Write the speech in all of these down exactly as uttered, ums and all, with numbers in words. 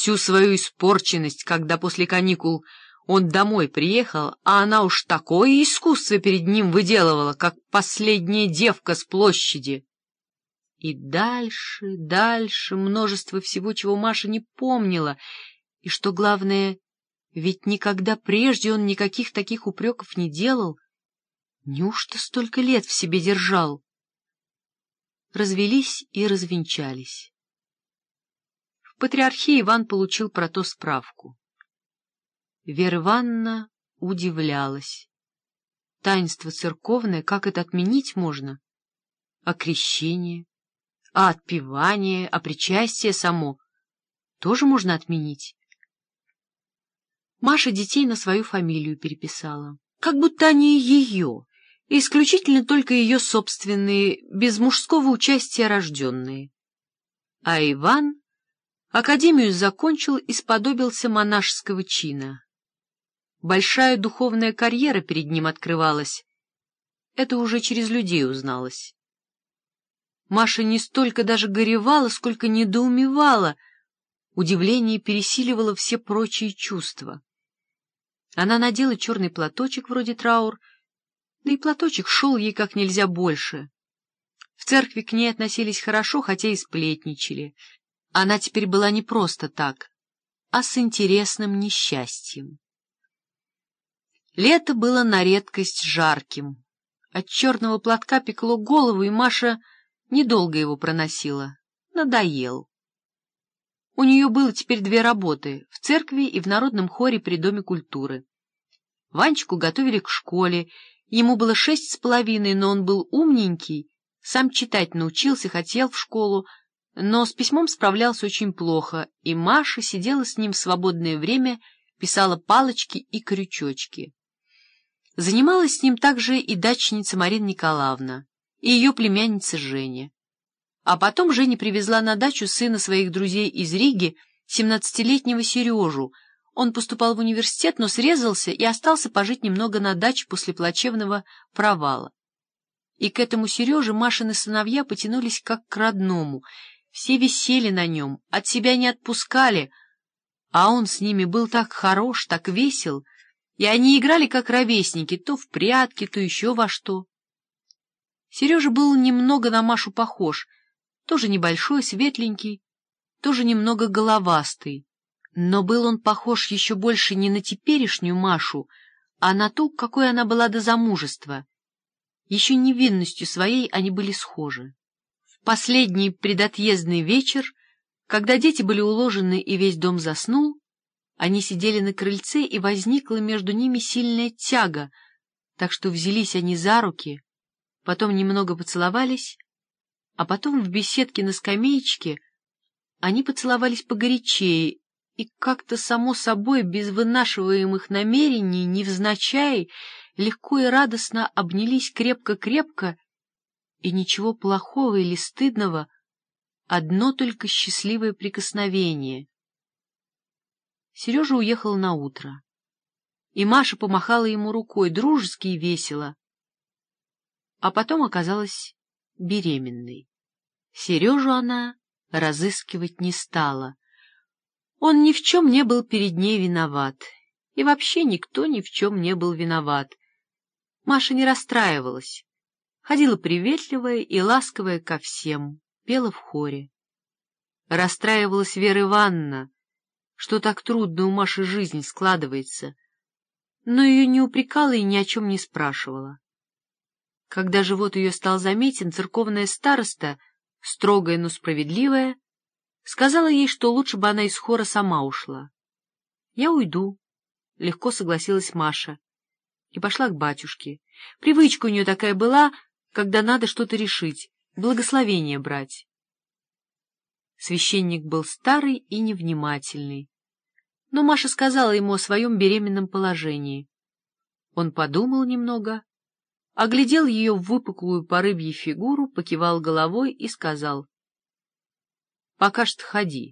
всю свою испорченность, когда после каникул он домой приехал, а она уж такое искусство перед ним выделывала, как последняя девка с площади. И дальше, дальше множество всего, чего Маша не помнила, и, что главное, ведь никогда прежде он никаких таких упреков не делал. Неужто столько лет в себе держал? Развелись и развенчались. В патриархии Иван получил про то справку. Вера Ивановна удивлялась. Таинство церковное, как это отменить можно? А крещение? А отпевание? А причастие само? Тоже можно отменить? Маша детей на свою фамилию переписала. Как будто они ее, и исключительно только ее собственные, без мужского участия рожденные. А Иван академию закончил и сподобился монашеского чина. Большая духовная карьера перед ним открывалась. Это уже через людей узналось. Маша не столько даже горевала, сколько недоумевала. Удивление пересиливало все прочие чувства. Она надела черный платочек вроде траур, да и платочек шел ей как нельзя больше. В церкви к ней относились хорошо, хотя и сплетничали. Она теперь была не просто так, а с интересным несчастьем. Лето было на редкость жарким. От черного платка пекло голову, и Маша недолго его проносила. Надоел. У нее было теперь две работы — в церкви и в народном хоре при Доме культуры. Ванечку готовили к школе, ему было шесть с половиной, но он был умненький, сам читать научился, хотел в школу, но с письмом справлялся очень плохо, и Маша сидела с ним в свободное время, писала палочки и крючочки. Занималась с ним также и дачница Марина Николаевна, и ее племянница Женя. А потом Женя привезла на дачу сына своих друзей из Риги, семнадцатилетнего Сережу. Он поступал в университет, но срезался и остался пожить немного на даче после плачевного провала. И к этому Сереже Машины сыновья потянулись как к родному. Все висели на нем, от себя не отпускали, а он с ними был так хорош, так весел, и они играли как ровесники, то в прятки, то еще во что. Сережа был немного на Машу похож, тоже небольшой, светленький, тоже немного головастый, но был он похож еще больше не на теперешнюю Машу, а на ту, какой она была до замужества. Еще невинностью своей они были схожи. В последний предотъездный вечер, когда дети были уложены и весь дом заснул, они сидели на крыльце, и возникла между ними сильная тяга, так что взялись они за руки, потом немного поцеловались, а потом в беседке на скамеечке они поцеловались погорячее, и как-то само собой, без вынашиваемых намерений, невзначай, легко и радостно обнялись крепко-крепко, и ничего плохого или стыдного, одно только счастливое прикосновение. Сережа уехал наутро, и Маша помахала ему рукой дружески и весело, а потом оказалась беременной. Сережу она разыскивать не стала. Он ни в чем не был перед ней виноват, и вообще никто ни в чем не был виноват. Маша не расстраивалась, ходила приветливая и ласковая ко всем, пела в хоре. Расстраивалась Вера Ивановна, что так трудно у Маши жизнь складывается, но ее не упрекала и ни о чем не спрашивала. Когда живот ее стал заметен, церковная староста, строгая, но справедливая, сказала ей, что лучше бы она из хора сама ушла. — Я уйду, — легко согласилась Маша и пошла к батюшке. Привычка у нее такая была, когда надо что-то решить, благословение брать. Священник был старый и невнимательный, но Маша сказала ему о своем беременном положении. Он подумал немного, оглядел ее выпуклую по рыбьей фигуру, покивал головой и сказал: — Пока что ходи.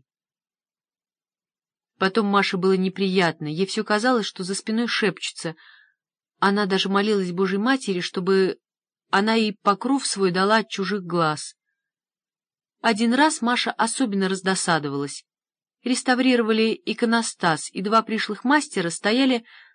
Потом Маше было неприятно, ей все казалось, что за спиной шепчется. Она даже молилась Божьей Матери, чтобы она ей покров свой дала от чужих глаз. Один раз Маша особенно раздосадовалась. реставрировали иконостас, и два пришлых мастера стояли